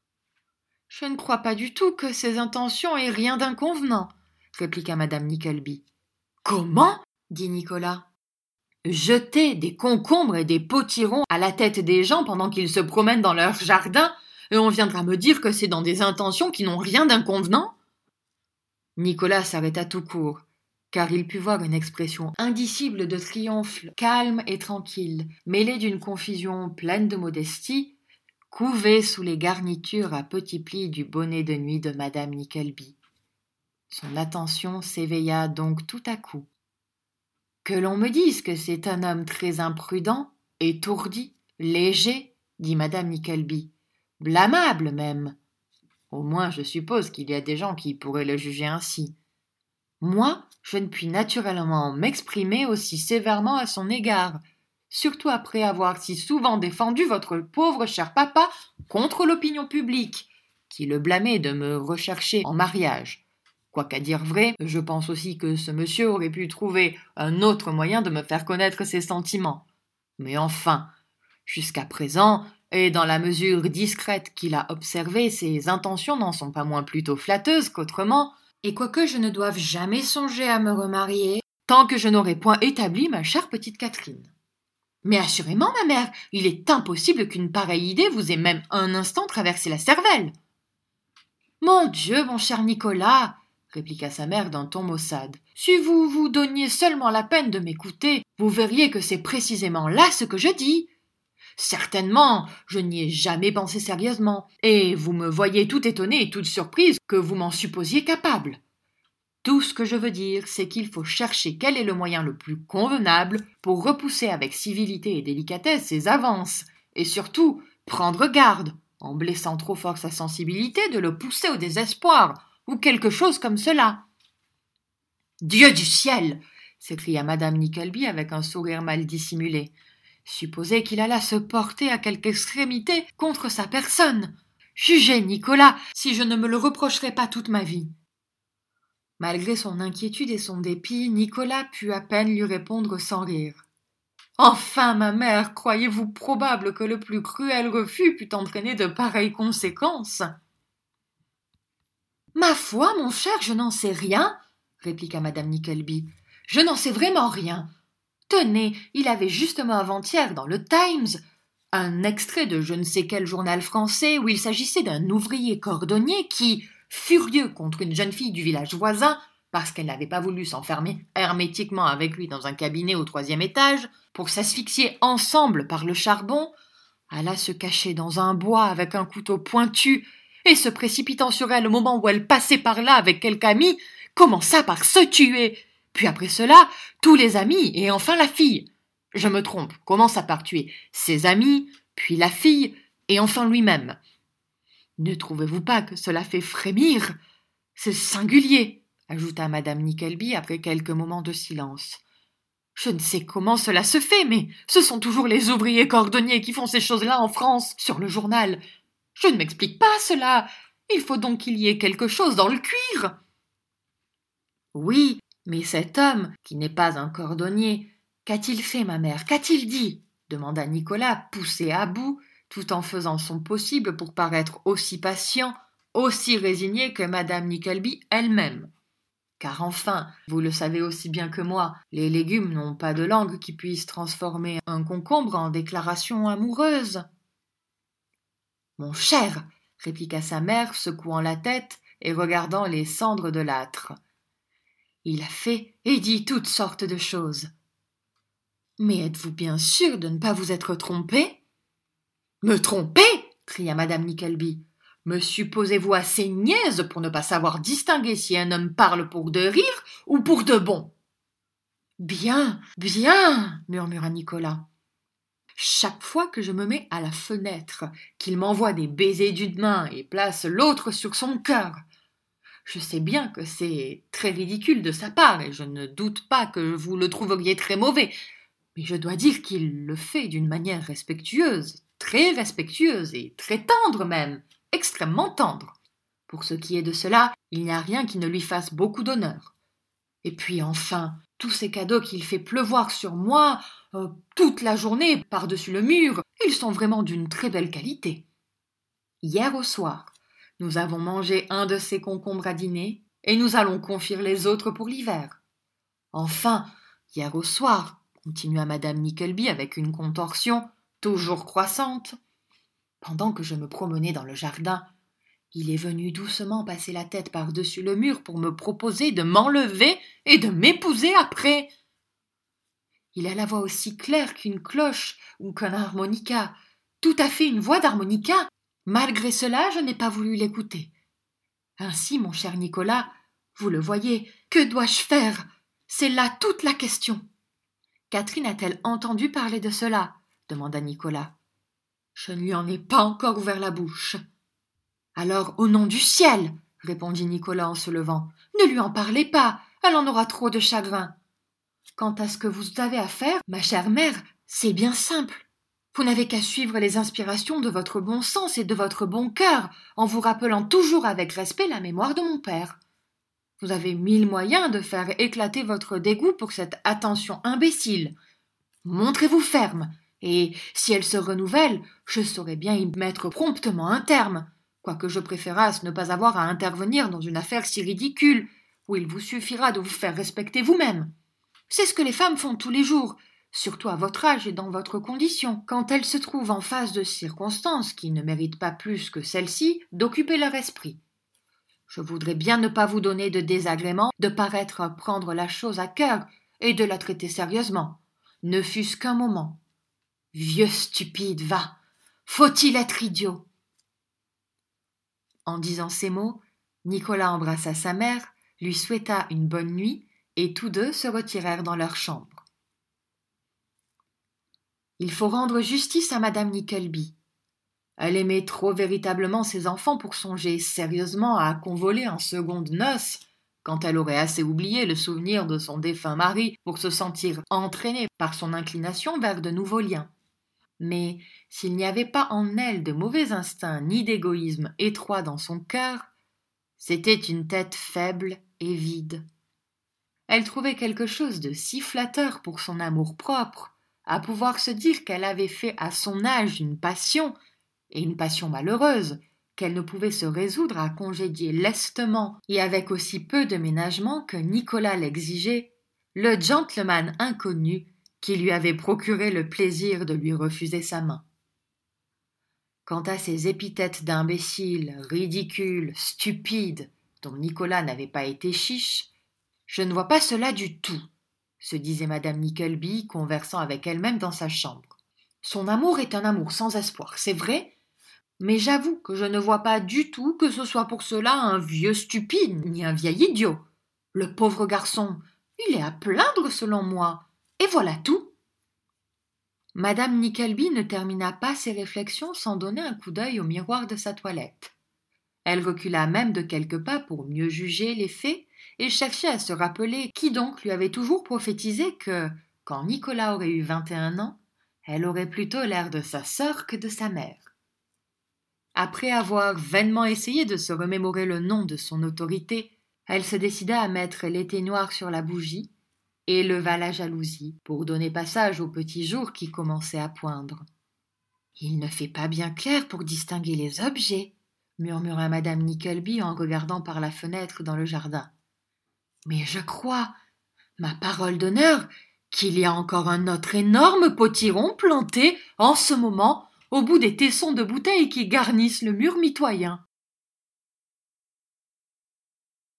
Je ne crois pas du tout que ses intentions aient rien d'inconvenant, » répliqua madame Nickleby. « Comment ?» dit Nicolas. « Jeter des concombres et des potirons à la tête des gens pendant qu'ils se promènent dans leur jardin, et on viendra me dire que c'est dans des intentions qui n'ont rien d'inconvenant ?» Nicolas s'arrêta tout court, car il put voir une expression indicible de triomphe calme et tranquille, mêlée d'une confusion pleine de modestie, couvée sous les garnitures à petits plis du bonnet de nuit de madame Nickleby. Son attention s'éveilla donc tout à coup. « Que l'on me dise que c'est un homme très imprudent, étourdi, léger, dit madame Nickleby, blâmable même. Au moins je suppose qu'il y a des gens qui pourraient le juger ainsi. Moi, je ne puis naturellement m'exprimer aussi sévèrement à son égard, surtout après avoir si souvent défendu votre pauvre cher papa contre l'opinion publique, qui le blâmait de me rechercher en mariage. Quoiqu'à dire vrai, je pense aussi que ce monsieur aurait pu trouver un autre moyen de me faire connaître ses sentiments. Mais enfin, jusqu'à présent, et dans la mesure discrète qu'il a observée, ses intentions n'en sont pas moins plutôt flatteuses qu'autrement, et quoique je ne doive jamais songer à me remarier, tant que je n'aurai point établi ma chère petite Catherine. Mais assurément, ma mère, il est impossible qu'une pareille idée vous ait même un instant traversé la cervelle. Mon Dieu, mon cher Nicolas, répliqua sa mère d'un ton maussade. Si vous vous donniez seulement la peine de m'écouter, vous verriez que c'est précisément là ce que je dis. Certainement, je n'y ai jamais pensé sérieusement, et vous me voyez tout étonné et toute surprise que vous m'en supposiez capable. Tout ce que je veux dire, c'est qu'il faut chercher quel est le moyen le plus convenable pour repousser avec civilité et délicatesse ses avances, et surtout prendre garde, en blessant trop fort sa sensibilité, de le pousser au désespoir, ou quelque chose comme cela. « Dieu du ciel !» s'écria madame Nickleby avec un sourire mal dissimulé. « Supposez qu'il allât se porter à quelque extrémité contre sa personne. Jugez, Nicolas, si je ne me le reprocherai pas toute ma vie. » Malgré son inquiétude et son dépit, Nicolas put à peine lui répondre sans rire. « Enfin, ma mère, croyez-vous probable que le plus cruel refus pût entraîner de pareilles conséquences ?» « Ma foi, mon cher, je n'en sais rien, » répliqua madame Nickleby. « Je n'en sais vraiment rien. Tenez, il avait justement avant-hier dans le Times un extrait de je ne sais quel journal français où il s'agissait d'un ouvrier cordonnier qui, furieux contre une jeune fille du village voisin, parce qu'elle n'avait pas voulu s'enfermer hermétiquement avec lui dans un cabinet au 3e étage, pour s'asphyxier ensemble par le charbon, alla se cacher dans un bois avec un couteau pointu, et se précipitant sur elle au moment où elle passait par là avec quelque ami, commença par se tuer. Puis après cela, tous les amis, et enfin la fille. Je me trompe, commença par tuer ses amis, puis la fille, et enfin lui-même. Ne trouvez-vous pas que cela fait frémir? C'est singulier, ajouta madame Nickleby après quelques moments de silence. Je ne sais comment cela se fait, mais ce sont toujours les ouvriers cordonniers qui font ces choses-là en France, sur le journal. Je ne m'explique pas cela. Il faut donc qu'il y ait quelque chose dans le cuir. Oui, mais cet homme, qui n'est pas un cordonnier, qu'a-t-il fait, ma mère? Qu'a-t-il dit? Demanda Nicolas, poussé à bout, tout en faisant son possible pour paraître aussi patient, aussi résigné que madame Nickleby elle-même. Car enfin, vous le savez aussi bien que moi, les légumes n'ont pas de langue qui puisse transformer un concombre en déclaration amoureuse. Mon cher, répliqua sa mère, secouant la tête et regardant les cendres de l'âtre. Il a fait et dit toutes sortes de choses. Mais êtes-vous bien sûr de ne pas vous être trompé? Me tromper? Cria madame Nickleby. Me supposez-vous assez niaise pour ne pas savoir distinguer si un homme parle pour de rire ou pour de bon? Bien, bien, murmura Nicolas. Chaque fois que je me mets à la fenêtre, qu'il m'envoie des baisers d'une main et place l'autre sur son cœur. Je sais bien que c'est très ridicule de sa part, et je ne doute pas que vous le trouveriez très mauvais, mais je dois dire qu'il le fait d'une manière respectueuse, très respectueuse et très tendre même, extrêmement tendre. Pour ce qui est de cela, il n'y a rien qui ne lui fasse beaucoup d'honneur. Et puis enfin, tous ces cadeaux qu'il fait pleuvoir sur moi toute la journée par-dessus le mur, ils sont vraiment d'une très belle qualité. Hier au soir, nous avons mangé un de ces concombres à dîner, et nous allons confire les autres pour l'hiver. Enfin, hier au soir, continua madame Nickleby avec une contorsion toujours croissante, pendant que je me promenais dans le jardin, il est venu doucement passer la tête par-dessus le mur pour me proposer de m'enlever et de m'épouser après. Il a la voix aussi claire qu'une cloche ou qu'un harmonica, tout à fait une voix d'harmonica. Malgré cela, je n'ai pas voulu l'écouter. Ainsi, mon cher Nicolas, vous le voyez, que dois-je faire? C'est là toute la question. Catherine a-t-elle entendu parler de cela? Demanda Nicolas. Je ne lui en ai pas encore ouvert la bouche. Alors, au nom du ciel, répondit Nicolas en se levant, ne lui en parlez pas, elle en aura trop de chagrin. Quant à ce que vous avez à faire, ma chère mère, c'est bien simple. Vous n'avez qu'à suivre les inspirations de votre bon sens et de votre bon cœur, en vous rappelant toujours avec respect la mémoire de mon père. Vous avez 1000 moyens de faire éclater votre dégoût pour cette attention imbécile. Montrez-vous ferme, et si elle se renouvelle, je saurai bien y mettre promptement un terme, quoique je préférasse ne pas avoir à intervenir dans une affaire si ridicule, où il vous suffira de vous faire respecter vous-même. C'est ce que les femmes font tous les jours, surtout à votre âge et dans votre condition, quand elles se trouvent en face de circonstances qui ne méritent pas plus que celles-ci d'occuper leur esprit. Je voudrais bien ne pas vous donner de désagrément, de paraître prendre la chose à cœur et de la traiter sérieusement, ne fût-ce qu'un moment. Vieux stupide, va! Faut-il être idiot? En disant ces mots, Nicolas embrassa sa mère, lui souhaita une bonne nuit, et tous deux se retirèrent dans leur chambre. Il faut rendre justice à madame Nickleby. Elle aimait trop véritablement ses enfants pour songer sérieusement à convoler en seconde noces, quand elle aurait assez oublié le souvenir de son défunt mari pour se sentir entraînée par son inclination vers de nouveaux liens. Mais s'il n'y avait pas en elle de mauvais instincts ni d'égoïsme étroit dans son cœur, c'était une tête faible et vide. Elle trouvait quelque chose de si flatteur pour son amour-propre, à pouvoir se dire qu'elle avait fait à son âge une passion, et une passion malheureuse, qu'elle ne pouvait se résoudre à congédier lestement et avec aussi peu de ménagement que Nicolas l'exigeait, le gentleman inconnu qui lui avait procuré le plaisir de lui refuser sa main. Quant à ces épithètes d'imbécile, ridicule, stupide, dont Nicolas n'avait pas été chiche, je ne vois pas cela du tout, se disait madame Nickleby, conversant avec elle-même dans sa chambre. Son amour est un amour sans espoir, c'est vrai, mais j'avoue que je ne vois pas du tout que ce soit pour cela un vieux stupide ni un vieil idiot. Le pauvre garçon, il est à plaindre selon moi, et voilà tout. Madame Nickleby ne termina pas ses réflexions sans donner un coup d'œil au miroir de sa toilette. Elle recula même de quelques pas pour mieux juger les faits et cherchait à se rappeler qui donc lui avait toujours prophétisé que, quand Nicolas aurait eu 21 ans, elle aurait plutôt l'air de sa sœur que de sa mère. Après avoir vainement essayé de se remémorer le nom de son autorité, elle se décida à mettre l'éteignoir sur la bougie et leva la jalousie pour donner passage au petit jour qui commençait à poindre. Il ne fait pas bien clair pour distinguer les objets, murmura madame Nickleby en regardant par la fenêtre dans le jardin. Mais je crois, ma parole d'honneur, qu'il y a encore un autre énorme potiron planté, en ce moment, au bout des tessons de bouteilles qui garnissent le mur mitoyen.